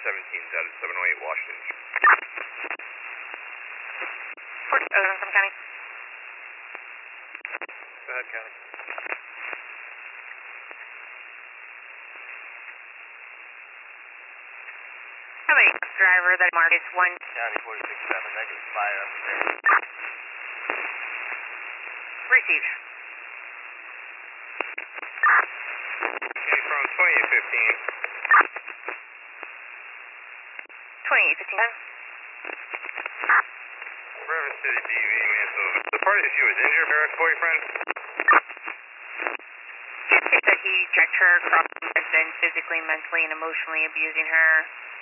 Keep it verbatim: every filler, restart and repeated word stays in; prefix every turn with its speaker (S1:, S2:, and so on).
S1: seventeens out of seven oh eight Washington.
S2: Fort Ozone from County.
S1: Go ahead, County.
S2: Have a driver that mark is one.
S3: County forty-six seven, negative fire up there.
S2: Receive.
S1: Okay, from twenty-eight fifteen.
S2: twenty-eight fifteen.
S1: River City D V, man, so the party that she was injured, her ex-boyfriend?
S2: He states that he checked her across and been physically, mentally, and emotionally abusing her.